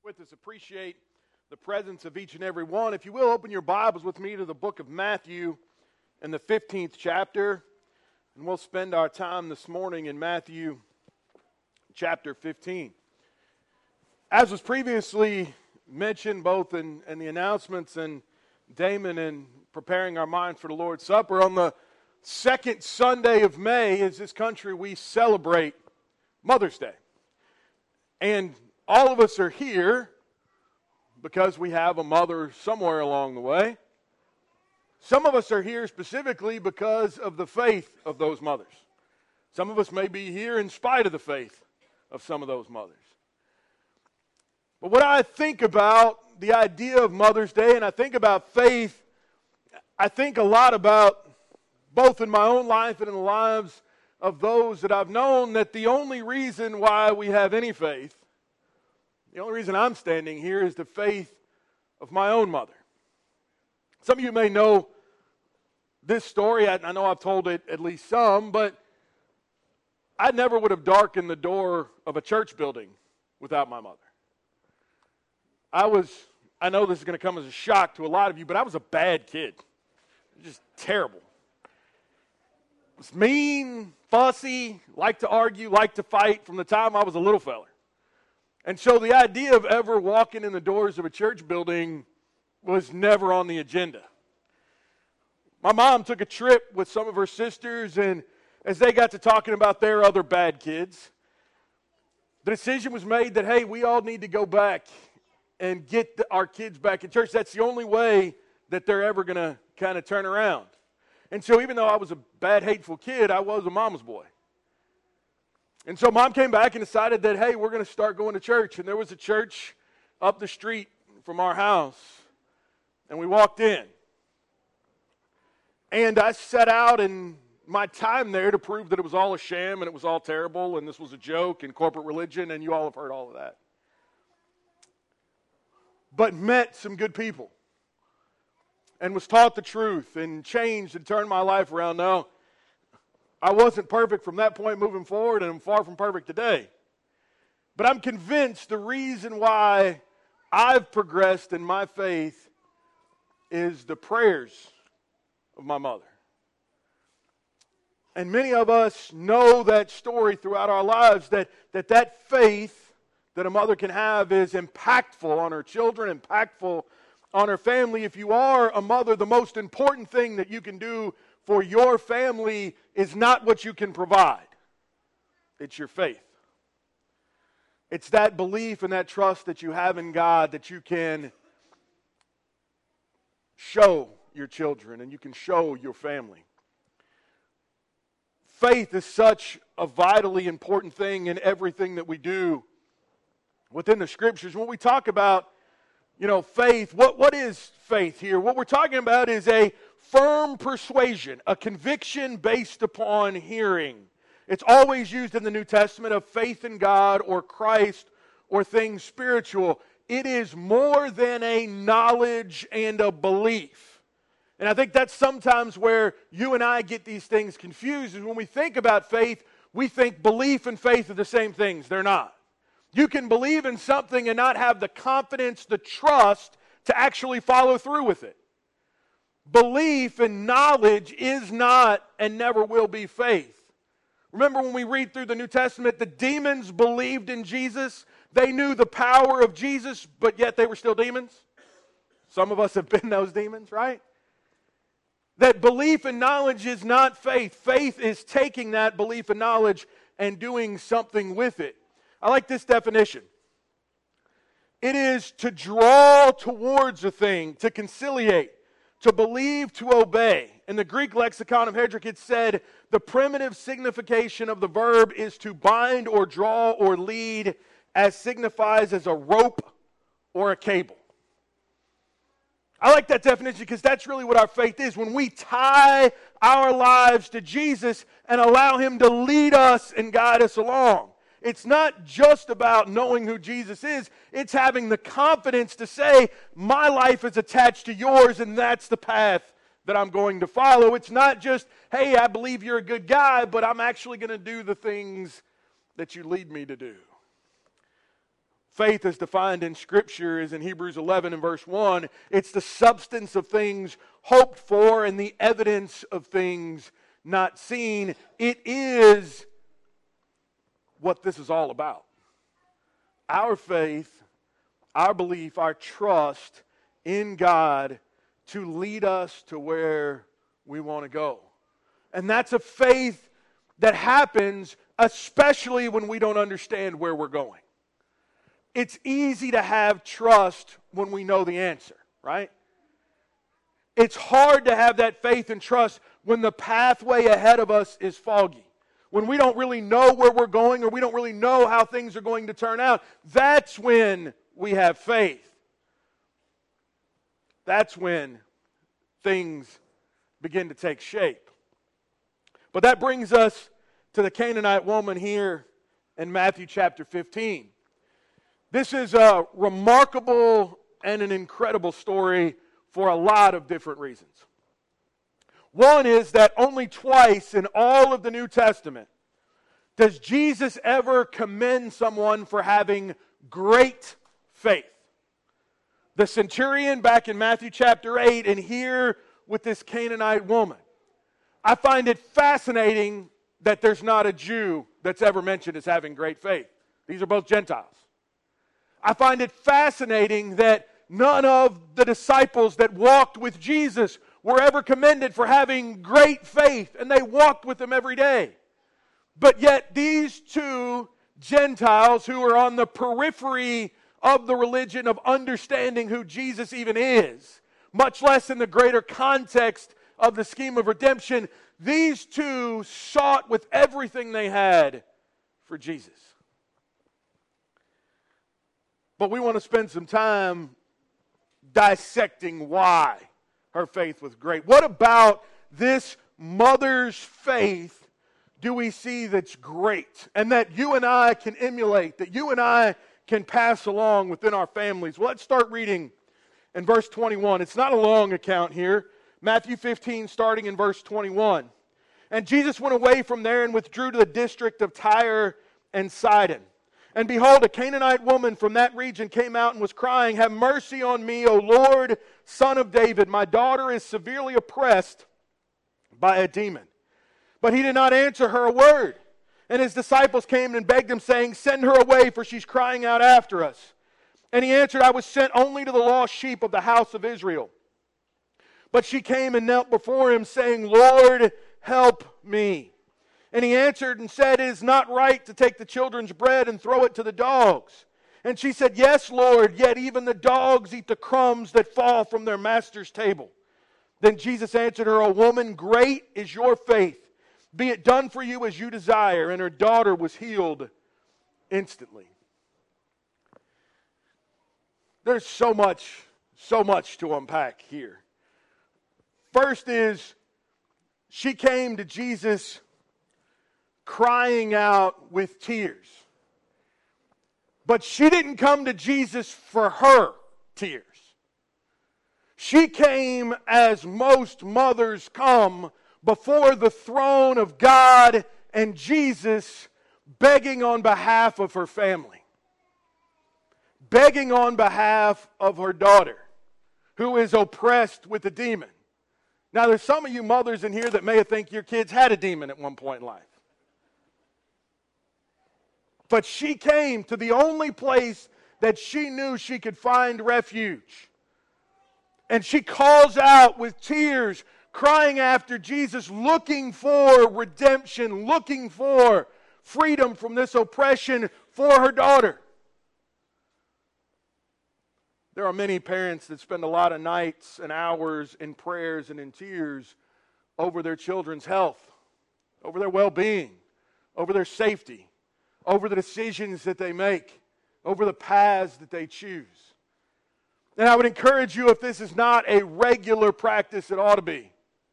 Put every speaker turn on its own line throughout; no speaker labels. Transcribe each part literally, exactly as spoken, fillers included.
with us. Appreciate the presence of each and every one. If you will, open your Bibles with me to the book of Matthew in the fifteenth chapter. And we'll spend our time this morning in Matthew chapter fifteen. As was previously mentioned both in, in the announcements and Damon in preparing our mind for the Lord's Supper, on the second Sunday of May, as this country, we celebrate Mother's Day. And all of us are here because we have a mother somewhere along the way. Some of us are here specifically because of the faith of those mothers. Some of us may be here in spite of the faith of some of those mothers. But what I think about the idea of Mother's Day, and I think about faith, I think a lot about, both in my own life and in the lives of those that I've known, that the only reason why we have any faith, the only reason I'm standing here, is the faith of my own mother. Some of you may know this story. I, I know I've told it at least some, but I never would have darkened the door of a church building without my mother. I was, I know this is going to come as a shock to a lot of you, but I was a bad kid. Just terrible. I was mean, fussy, liked to argue, liked to fight from the time I was a little fella. And so the idea of ever walking in the doors of a church building was never on the agenda. My mom took a trip with some of her sisters, and as they got to talking about their other bad kids, the decision was made that, hey, we all need to go back and get the, our kids back in church. That's the only way that they're ever going to kind of turn around. And so even though I was a bad, hateful kid, I was a mama's boy. And so Mom came back and decided that, hey, we're going to start going to church. And there was a church up the street from our house. And we walked in. And I set out in my time there to prove that it was all a sham and it was all terrible and this was a joke and corporate religion, and you all have heard all of that. But met some good people. And was taught the truth and changed and turned my life around. Now, I wasn't perfect from that point moving forward, and I'm far from perfect today. But I'm convinced the reason why I've progressed in my faith is the prayers of my mother. And many of us know that story throughout our lives, that that, that faith that a mother can have is impactful on her children, impactful on her family. If you are a mother, the most important thing that you can do for your family is not what you can provide. It's your faith. It's that belief and that trust that you have in God that you can show your children and you can show your family. Faith is such a vitally important thing in everything that we do within the Scriptures. When we talk about, you know, faith, what, what is faith here? What we're talking about is a firm persuasion, a conviction based upon hearing. It's always used in the New Testament of faith in God or Christ or things spiritual. It is more than a knowledge and a belief. And I think that's sometimes where you and I get these things confused. Is when we think about faith, we think belief and faith are the same things. They're not. You can believe in something and not have the confidence, the trust to actually follow through with it. Belief and knowledge is not and never will be faith. Remember when we read through the New Testament, the demons believed in Jesus. They knew the power of Jesus, but yet they were still demons. Some of us have been those demons, right? That belief and knowledge is not faith. Faith is taking that belief and knowledge and doing something with it. I like this definition. It is to draw towards a thing, to conciliate, to believe, to obey. In the Greek lexicon of Hedrick, it said, the primitive signification of the verb is to bind or draw or lead, as signifies as a rope or a cable. I like that definition because that's really what our faith is. When we tie our lives to Jesus and allow Him to lead us and guide us along. It's not just about knowing who Jesus is. It's having the confidence to say, my life is attached to yours and that's the path that I'm going to follow. It's not just, hey, I believe you're a good guy, but I'm actually going to do the things that you lead me to do. Faith as defined in Scripture is in Hebrews eleven and verse one. It's the substance of things hoped for and the evidence of things not seen. It is what this is all about. Our faith, our belief, our trust in God to lead us to where we want to go. And that's a faith that happens especially when we don't understand where we're going. It's easy to have trust when we know the answer, right? It's hard to have that faith and trust when the pathway ahead of us is foggy. When we don't really know where we're going or we don't really know how things are going to turn out. That's when we have faith. That's when things begin to take shape. But that brings us to the Canaanite woman here in Matthew chapter fifteen. This is a remarkable and an incredible story for a lot of different reasons. One is that only twice in all of the New Testament does Jesus ever commend someone for having great faith. The centurion back in Matthew chapter eight, and here with this Canaanite woman. I find it fascinating that there's not a Jew that's ever mentioned as having great faith. These are both Gentiles. I find it fascinating that none of the disciples that walked with Jesus were ever commended for having great faith, and they walked with him every day. But yet these two Gentiles who are on the periphery of the religion of understanding who Jesus even is, much less in the greater context of the scheme of redemption, these two sought with everything they had for Jesus. But we want to spend some time dissecting why her faith was great. What about this mother's faith do we see that's great and that you and I can emulate, that you and I can pass along within our families? Well, let's start reading in verse twenty-one. It's not a long account here. Matthew fifteen, starting in verse twenty-one. And Jesus went away from there and withdrew to the district of Tyre and Sidon. And behold, a Canaanite woman from that region came out and was crying, "Have mercy on me, O Lord, Son of David. My daughter is severely oppressed by a demon." But he did not answer her a word. And his disciples came and begged him, saying, "Send her away, for she's crying out after us." And he answered, "I was sent only to the lost sheep of the house of Israel." But she came and knelt before him, saying, "Lord, help me." And he answered and said, "It is not right to take the children's bread and throw it to the dogs." And she said, "Yes, Lord, yet even the dogs eat the crumbs that fall from their master's table." Then Jesus answered her, "O woman, great is your faith. Be it done for you as you desire." And her daughter was healed instantly. There's so much, so much to unpack here. First is, she came to Jesus crying out with tears. But she didn't come to Jesus for her tears. She came as most mothers come before the throne of God and Jesus, begging on behalf of her family. Begging on behalf of her daughter, who is oppressed with a demon. Now, there's some of you mothers in here that may think your kids had a demon at one point in life. But she came to the only place that she knew she could find refuge. And she calls out with tears, crying after Jesus, looking for redemption, looking for freedom from this oppression for her daughter. There are many parents that spend a lot of nights and hours in prayers and in tears over their children's health, over their well-being, over their safety, over the decisions that they make, over the paths that they choose. And I would encourage you, if this is not a regular practice, it ought to be.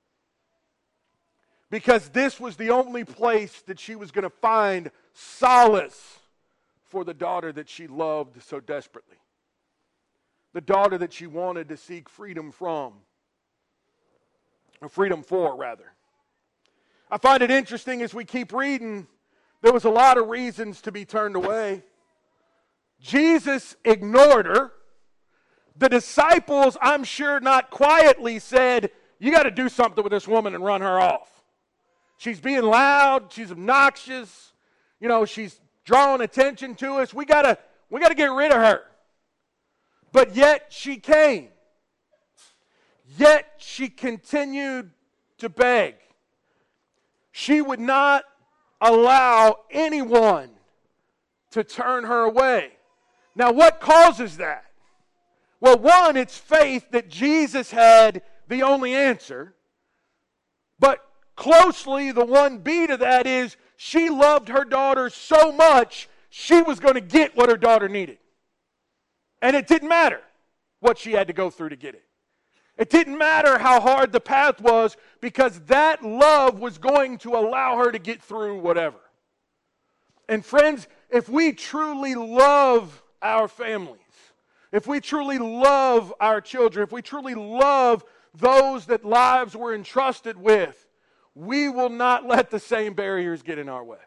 Because this was the only place that she was going to find solace for the daughter that she loved so desperately. The daughter that she wanted to seek freedom from. Or freedom for, rather. I find it interesting as we keep reading, there was a lot of reasons to be turned away. Jesus ignored her. The disciples, I'm sure not quietly, said, you got to do something with this woman and run her off. She's being loud. She's obnoxious. You know, she's drawing attention to us. We got to we got to get rid of her. But yet she came. Yet she continued to beg. She would not allow anyone to turn her away. Now, what causes that? Well, one, it's faith that Jesus had the only answer. But closely, the one B to that is she loved her daughter so much, she was going to get what her daughter needed. And it didn't matter what she had to go through to get it. It didn't matter how hard the path was, because that love was going to allow her to get through whatever. And friends, if we truly love our families, if we truly love our children, if we truly love those that lives were entrusted with, we will not let the same barriers get in our way.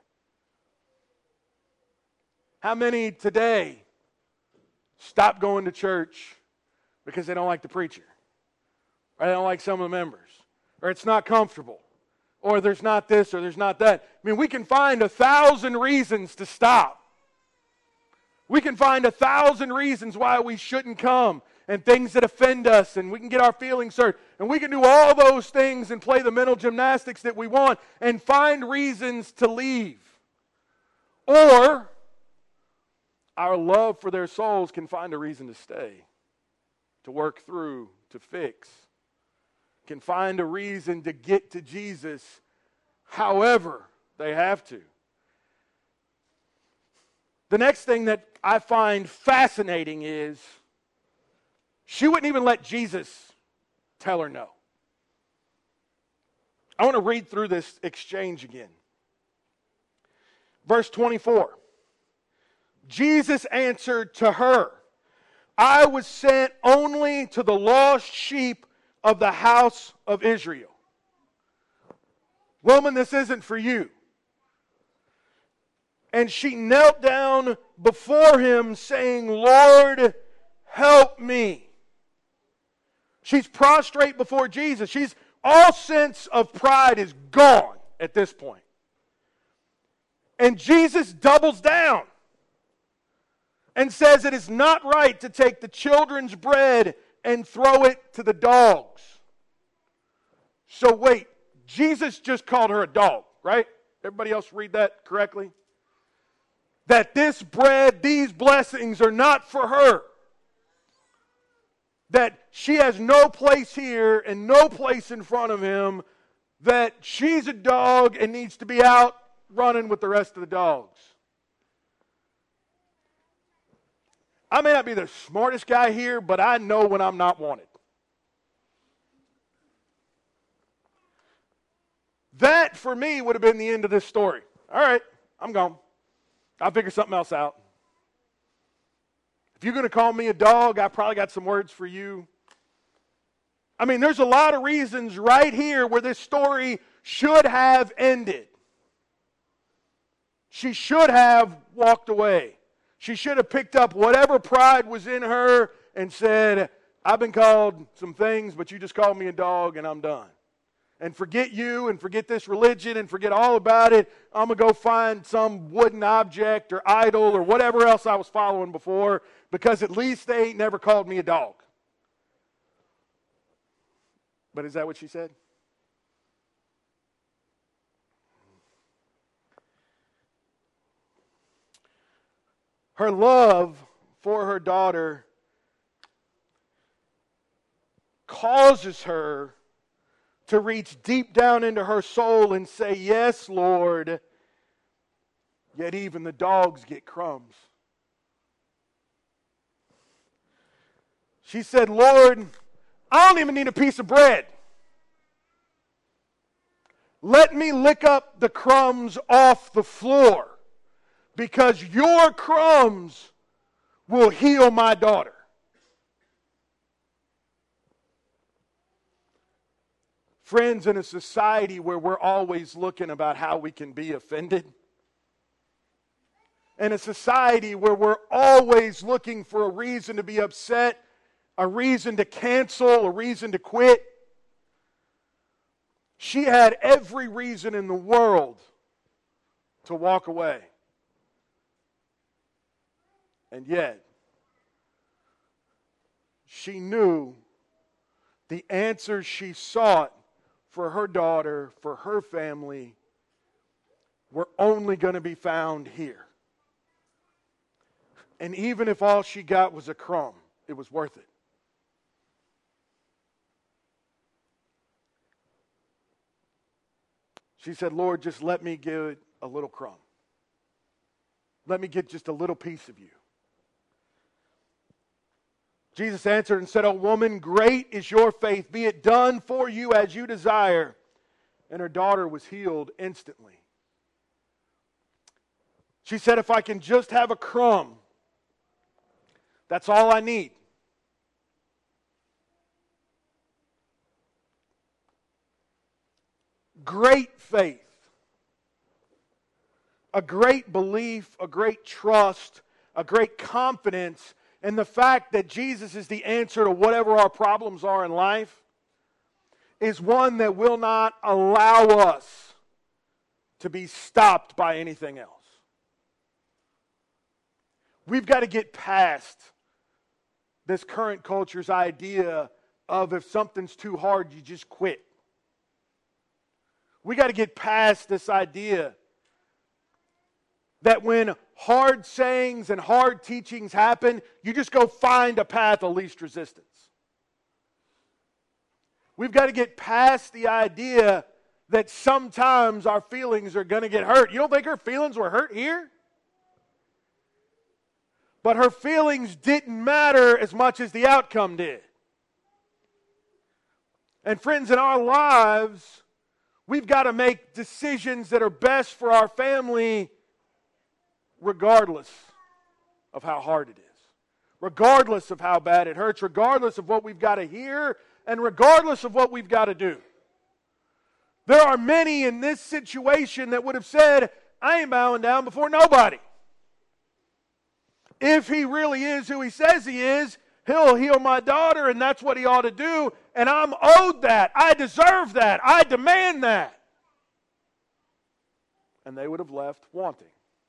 How many today stop going to church because they don't like the preacher? Or they don't like some of the members? Or it's not comfortable? Or there's not this or there's not that? I mean, we can find a thousand reasons to stop. We can find a thousand reasons why we shouldn't come, and things that offend us, and we can get our feelings hurt. And we can do all those things and play the mental gymnastics that we want and find reasons to leave. Or our love for their souls can find a reason to stay, to work through, to fix. Can find a reason to get to Jesus however they have to. The next thing that I find fascinating is she wouldn't even let Jesus tell her no. I want to read through this exchange again. Verse twenty-four. Jesus answered to her, I was sent only to the lost sheep of the house of Israel. Woman, this isn't for you. And she knelt down before him, saying, Lord, help me. She's prostrate before Jesus. She's all sense of pride is gone at this point. And Jesus doubles down and says it is not right to take the children's bread and throw it to the dogs. So wait, Jesus just called her a dog, right? Everybody else read that correctly? That this bread, these blessings are not for her. That she has no place here and no place in front of him. That she's a dog and needs to be out running with the rest of the dogs. I may not be the smartest guy here, but I know when I'm not wanted. That, for me, would have been the end of this story. All right, I'm gone. I'll figure something else out. If you're going to call me a dog, I probably got some words for you. I mean, there's a lot of reasons right here where this story should have ended. She should have walked away. She should have picked up whatever pride was in her and said, I've been called some things, but you just called me a dog and I'm done. And forget you and forget this religion and forget all about it. I'm going to go find some wooden object or idol or whatever else I was following before, because at least they ain't never called me a dog. But is that what she said? Her love for her daughter causes her to reach deep down into her soul and say, yes, Lord, yet even the dogs get crumbs. She said, Lord, I don't even need a piece of bread. Let me lick up the crumbs off the floor, because your crumbs will heal my daughter. Friends, in a society where we're always looking about how we can be offended, in a society where we're always looking for a reason to be upset, a reason to cancel, a reason to quit. She had every reason in the world to walk away. And yet, she knew the answers she sought for her daughter, for her family, were only going to be found here. And even if all she got was a crumb, it was worth it. She said, Lord, just let me get a little crumb. Let me get just a little piece of you. Jesus answered and said, O woman, great is your faith. Be it done for you as you desire. And her daughter was healed instantly. She said, if I can just have a crumb, that's all I need. Great faith. A great belief, a great trust, a great confidence in the fact that Jesus is the answer to whatever our problems are in life is one that will not allow us to be stopped by anything else. We've got to get past this current culture's idea of if something's too hard, you just quit. We got to get past this idea that when hard sayings and hard teachings happen, you just go find a path of least resistance. We've got to get past the idea that sometimes our feelings are going to get hurt. You don't think her feelings were hurt here? But her feelings didn't matter as much as the outcome did. And friends, in our lives, we've got to make decisions that are best for our family regardless of how hard it is. Regardless of how bad it hurts. Regardless of what we've got to hear. And regardless of what we've got to do. There are many in this situation that would have said, I ain't bowing down before nobody. If he really is who he says he is, he'll heal my daughter, and that's what he ought to do. And I'm owed that. I deserve that. I demand that. And they would have left wanting.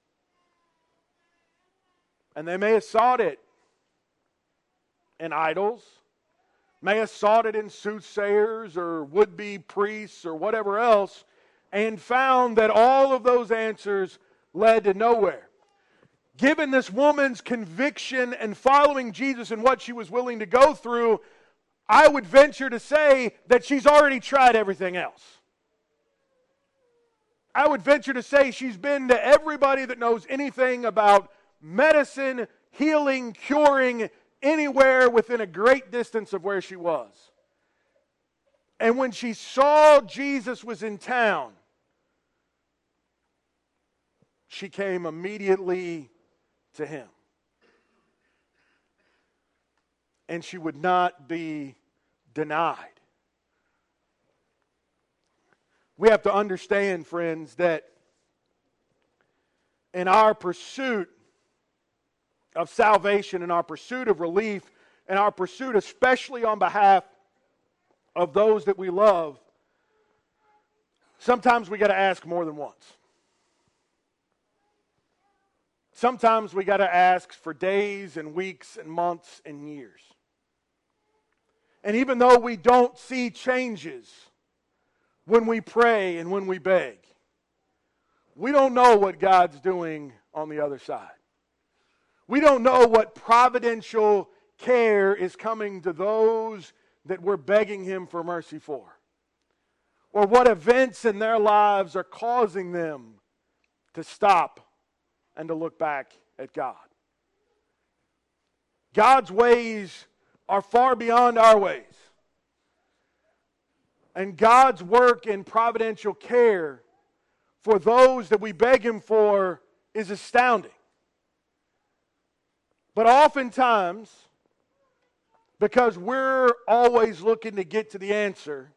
And they may have sought it in idols, may have sought it in soothsayers or would-be priests or whatever else, and found that all of those answers led to nowhere. Given this woman's conviction and following Jesus and what she was willing to go through, I would venture to say that she's already tried everything else. I would venture to say she's been to everybody that knows anything about medicine, healing, curing, anywhere within a great distance of where she was. And when she saw Jesus was in town, she came immediately to him. And she would not be denied. We have to understand, friends, that in our pursuit of salvation, in our pursuit of relief, in our pursuit especially on behalf of those that we love, sometimes we got to ask more than once. Sometimes we got to ask for days and weeks and months and years. And even though we don't see changes when we pray and when we beg, we don't know what God's doing on the other side. We don't know what providential care is coming to those that we're begging Him for mercy for. Or what events in their lives are causing them to stop and to look back at God. God's ways are far beyond our ways. And God's work in providential care for those that we beg Him for is astounding. But oftentimes, because we're always looking to get to the answer,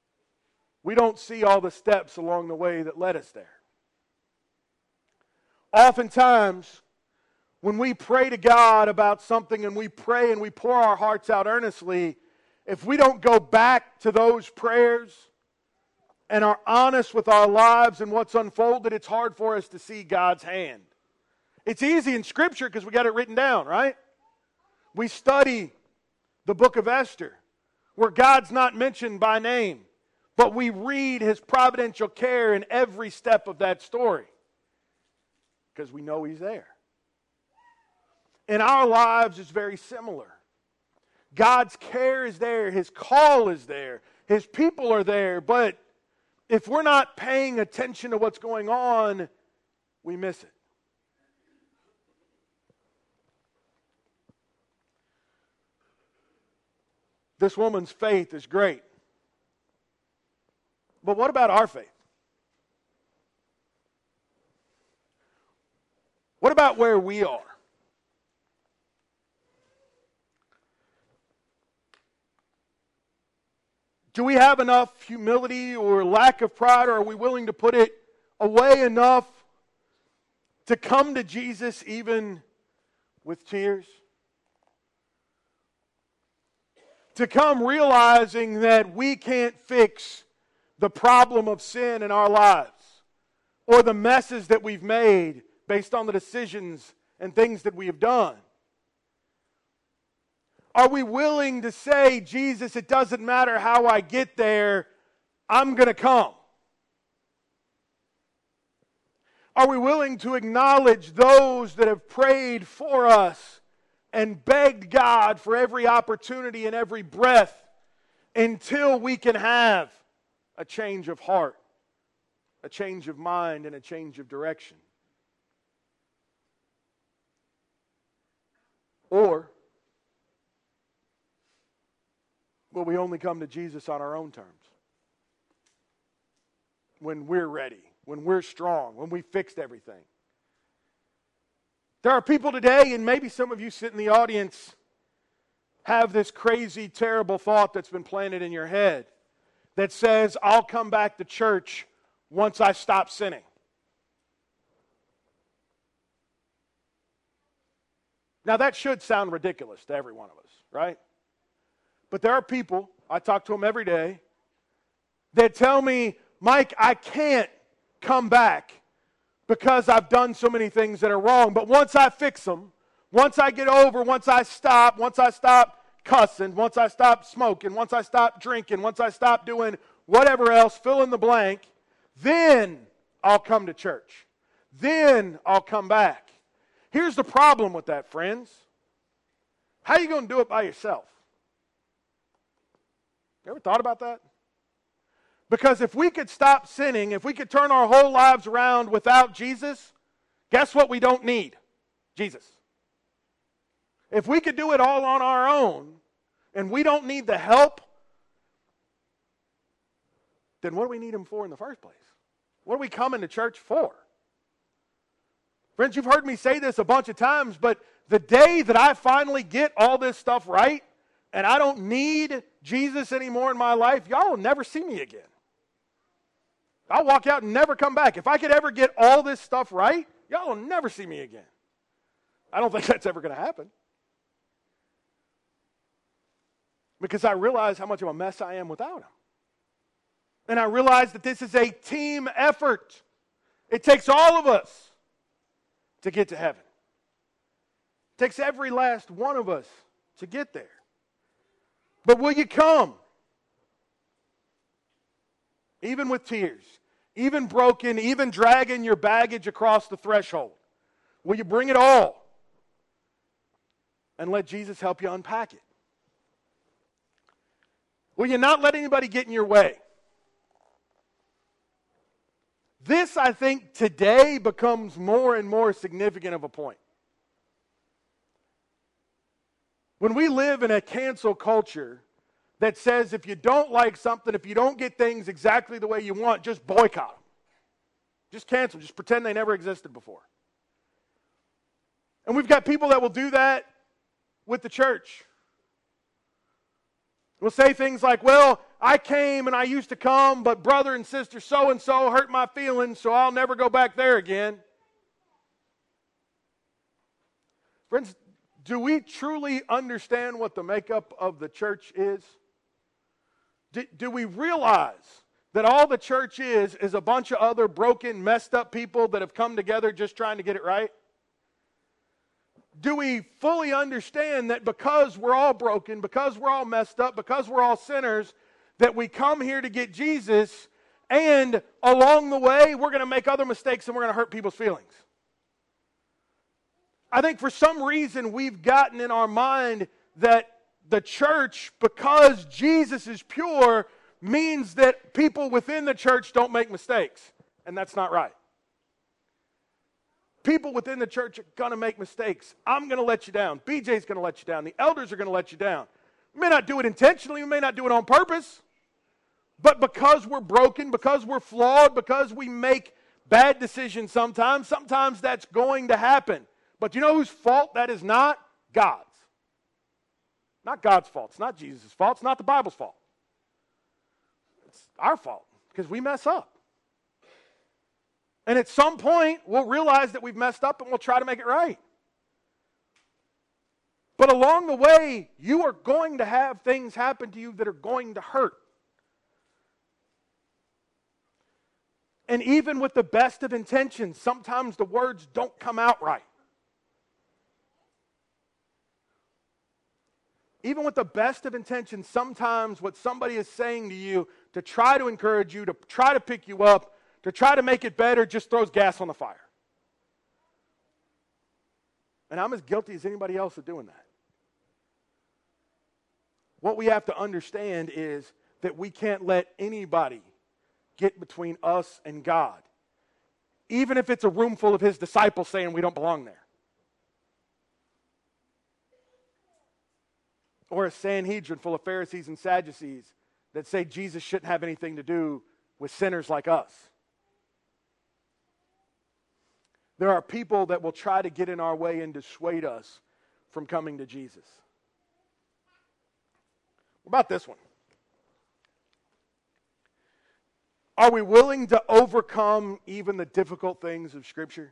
we don't see all the steps along the way that led us there. Oftentimes, when we pray to God about something and we pray and we pour our hearts out earnestly, if we don't go back to those prayers and are honest with our lives and what's unfolded, it's hard for us to see God's hand. It's easy in Scripture because we got it written down, right? We study the book of Esther, where God's not mentioned by name, but we read His providential care in every step of that story because we know He's there. In our lives, it's very similar. God's care is there. His call is there. His people are there. But if we're not paying attention to what's going on, we miss it. This woman's faith is great. But what about our faith? What about where we are? Do we have enough humility or lack of pride, or are we willing to put it away enough to come to Jesus even with tears? To come realizing that we can't fix the problem of sin in our lives or the messes that we've made based on the decisions and things that we have done. Are we willing to say, Jesus, it doesn't matter how I get there, I'm going to come? Are we willing to acknowledge those that have prayed for us and begged God for every opportunity and every breath until we can have a change of heart, a change of mind, and a change of direction? Or will we only come to Jesus on our own terms? When we're ready, when we're strong, when we fixed everything. There are people today, and maybe some of you sit in the audience, have this crazy, terrible thought that's been planted in your head that says, I'll come back to church once I stop sinning. Now that should sound ridiculous to every one of us, right? But there are people, I talk to them every day, that tell me, Mike, I can't come back because I've done so many things that are wrong. But once I fix them, once I get over, once I stop, once I stop cussing, once I stop smoking, once I stop drinking, once I stop doing whatever else, fill in the blank, then I'll come to church. Then I'll come back. Here's the problem with that, friends. How are you going to do it by yourself? You ever thought about that? Because if we could stop sinning, if we could turn our whole lives around without Jesus, guess what we don't need? Jesus. If we could do it all on our own, and we don't need the help, then what do we need Him for in the first place? What are we coming to church for? Friends, you've heard me say this a bunch of times, but the day that I finally get all this stuff right, and I don't need Jesus anymore in my life, y'all will never see me again. I'll walk out and never come back. If I could ever get all this stuff right, y'all will never see me again. I don't think that's ever going to happen. Because I realize how much of a mess I am without Him. And I realize that this is a team effort. It takes all of us to get to heaven. It takes every last one of us to get there. But will you come? Even with tears, even broken, even dragging your baggage across the threshold. Will you bring it all? And let Jesus help you unpack it? Will you not let anybody get in your way? This, I think, today becomes more and more significant of a point. When we live in a cancel culture that says if you don't like something, if you don't get things exactly the way you want, just boycott them. Just cancel. Just pretend they never existed before. And we've got people that will do that with the church. We'll say things like, well, I came and I used to come, but brother and sister so-and-so hurt my feelings, so I'll never go back there again. Friends, do we truly understand what the makeup of the church is? Do, do we realize that all the church is is a bunch of other broken, messed up people that have come together just trying to get it right? Do we fully understand that because we're all broken, because we're all messed up, because we're all sinners, that we come here to get Jesus, and along the way, we're going to make other mistakes and we're going to hurt people's feelings? I think for some reason we've gotten in our mind that the church, because Jesus is pure, means that people within the church don't make mistakes. And that's not right. People within the church are going to make mistakes. I'm going to let you down. B J's going to let you down. The elders are going to let you down. We may not do it intentionally. We may not do it on purpose. But because we're broken, because we're flawed, because we make bad decisions sometimes, sometimes that's going to happen. But you know whose fault that is not? God's. Not God's fault. It's not Jesus' fault. It's not the Bible's fault. It's our fault because we mess up. And at some point, we'll realize that we've messed up and we'll try to make it right. But along the way, you are going to have things happen to you that are going to hurt. And even with the best of intentions, sometimes the words don't come out right. Even with the best of intentions, sometimes what somebody is saying to you to try to encourage you, to try to pick you up, to try to make it better, just throws gas on the fire. And I'm as guilty as anybody else of doing that. What we have to understand is that we can't let anybody get between us and God, even if it's a room full of his disciples saying we don't belong there. Or a Sanhedrin full of Pharisees and Sadducees that say Jesus shouldn't have anything to do with sinners like us. There are people that will try to get in our way and dissuade us from coming to Jesus. What about this one? Are we willing to overcome even the difficult things of Scripture?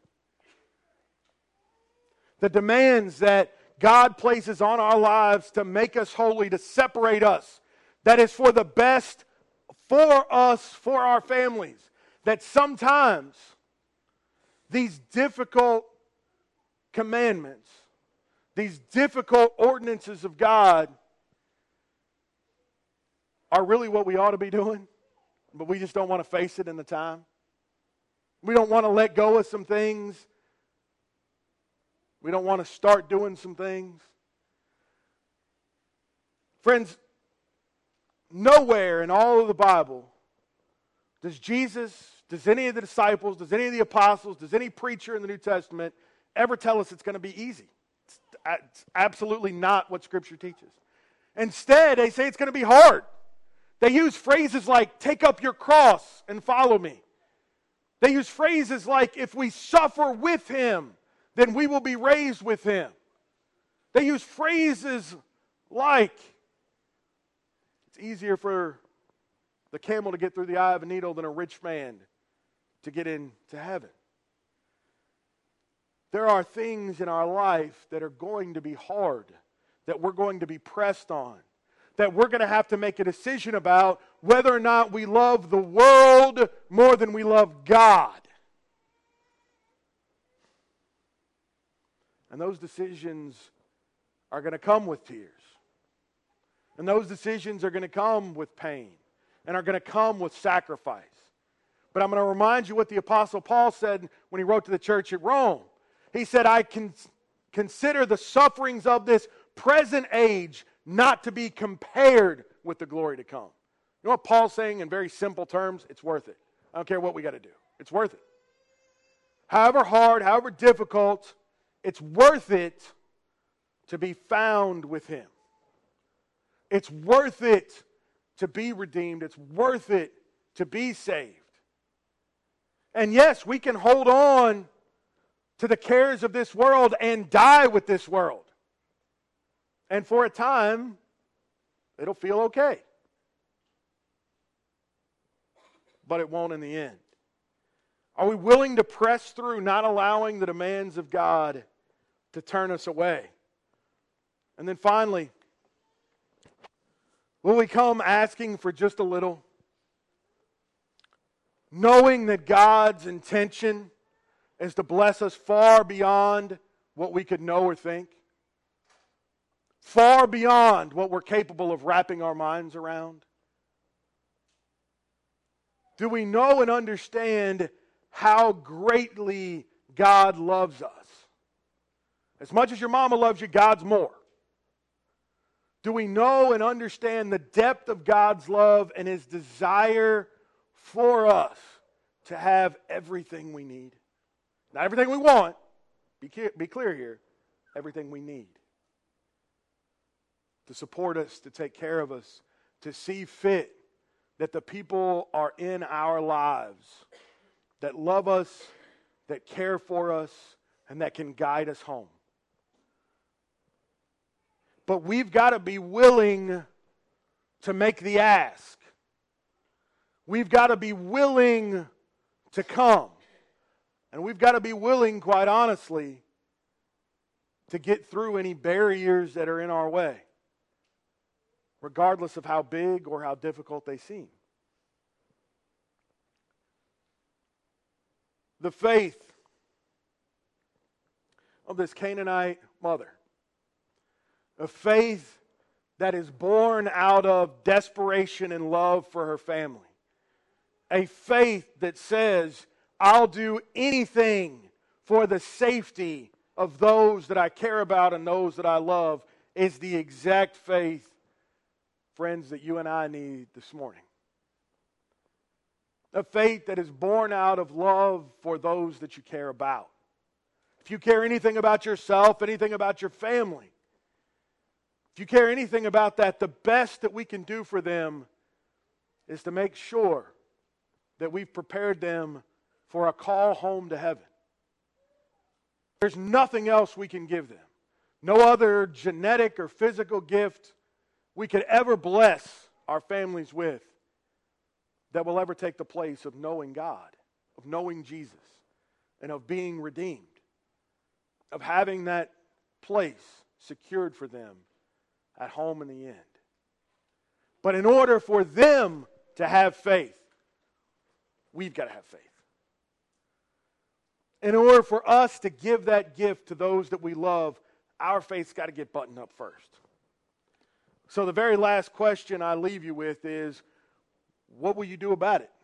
The demands that God places on our lives to make us holy, to separate us, that is for the best for us, for our families, that sometimes these difficult commandments, these difficult ordinances of God are really what we ought to be doing, but we just don't want to face it in the time. We don't want to let go of some things. We don't want to start doing some things. Friends, nowhere in all of the Bible does Jesus, does any of the disciples, does any of the apostles, does any preacher in the New Testament ever tell us it's going to be easy. It's, it's absolutely not what Scripture teaches. Instead, they say it's going to be hard. They use phrases like, take up your cross and follow me. They use phrases like, if we suffer with him, then we will be raised with him. They use phrases like, it's easier for the camel to get through the eye of a needle than a rich man to get into heaven. There are things in our life that are going to be hard, that we're going to be pressed on, that we're going to have to make a decision about whether or not we love the world more than we love God. And those decisions are going to come with tears. And those decisions are going to come with pain and are going to come with sacrifice. But I'm going to remind you what the Apostle Paul said when he wrote to the church at Rome. He said, I can consider the sufferings of this present age not to be compared with the glory to come. You know what Paul's saying in very simple terms? It's worth it. I don't care what we got to do. It's worth it. However hard, however difficult, it's worth it to be found with him. It's worth it to be redeemed. It's worth it to be saved. And yes, we can hold on to the cares of this world and die with this world. And for a time, it'll feel okay. But it won't in the end. Are we willing to press through, not allowing the demands of God to turn us away? And then finally, will we come asking for just a little? Knowing that God's intention is to bless us far beyond what we could know or think. Far beyond what we're capable of wrapping our minds around. Do we know and understand how greatly God loves us? As much as your mama loves you, God's more. Do we know and understand the depth of God's love and His desire for us to have everything we need? Not everything we want. Be clear, be clear here. Everything we need. To support us, to take care of us, to see fit that the people are in our lives that love us, that care for us, and that can guide us home. But we've got to be willing to make the ask. We've got to be willing to come. And we've got to be willing, quite honestly, to get through any barriers that are in our way, regardless of how big or how difficult they seem. The faith of this Canaanite mother, a faith that is born out of desperation and love for her family, a faith that says, I'll do anything for the safety of those that I care about and those that I love, is the exact faith, friends, that you and I need this morning. A faith that is born out of love for those that you care about. If you care anything about yourself, anything about your family, if you care anything about that, the best that we can do for them is to make sure that we've prepared them for a call home to heaven. There's nothing else we can give them. No other genetic or physical gift we could ever bless our families with that will ever take the place of knowing God, of knowing Jesus, and of being redeemed, of having that place secured for them at home in the end. But in order for them to have faith, we've got to have faith. In order for us to give that gift to those that we love, our faith's got to get buttoned up first. So the very last question I leave you with is, what will you do about it?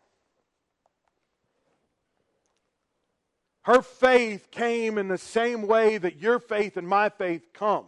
Her faith came in the same way that your faith and my faith comes.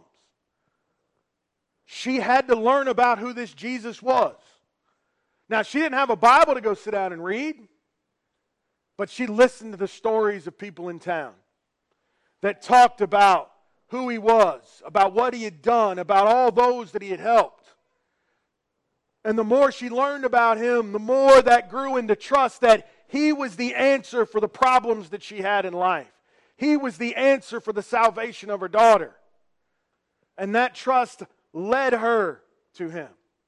She had to learn about who this Jesus was. Now, she didn't have a Bible to go sit down and read, but she listened to the stories of people in town that talked about who He was, about what He had done, about all those that He had helped. And the more she learned about Him, the more that grew into trust that He was the answer for the problems that she had in life. He was the answer for the salvation of her daughter. And that trust led her to Him.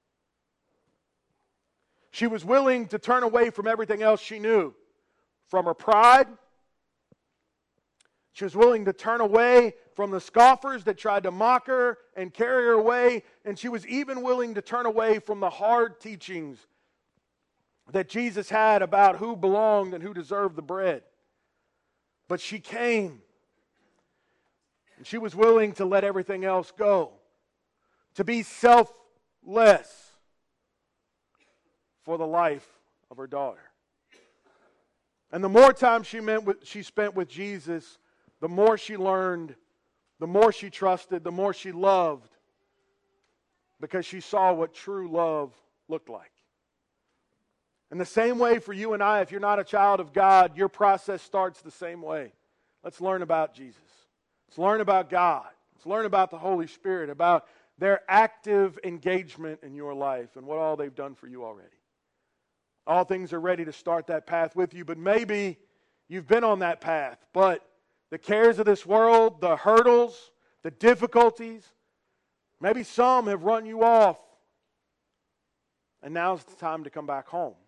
She was willing to turn away from everything else she knew. From her pride. She was willing to turn away from the scoffers that tried to mock her and carry her away. And she was even willing to turn away from the hard teachings that Jesus had about who belonged and who deserved the bread. But she came. And she was willing to let everything else go. To be selfless for the life of her daughter. And the more time she, met with, she spent with Jesus, the more she learned, the more she trusted, the more she loved, because she saw what true love looked like. In the same way for you and I, if you're not a child of God, your process starts the same way. Let's learn about Jesus. Let's learn about God. Let's learn about the Holy Spirit, about their active engagement in your life and what all they've done for you already. All things are ready to start that path with you, but maybe you've been on that path, but the cares of this world, the hurdles, the difficulties, maybe some have run you off, and now's the time to come back home.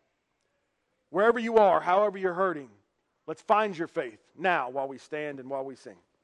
Wherever you are, however you're hurting, let's find your faith now while we stand and while we sing.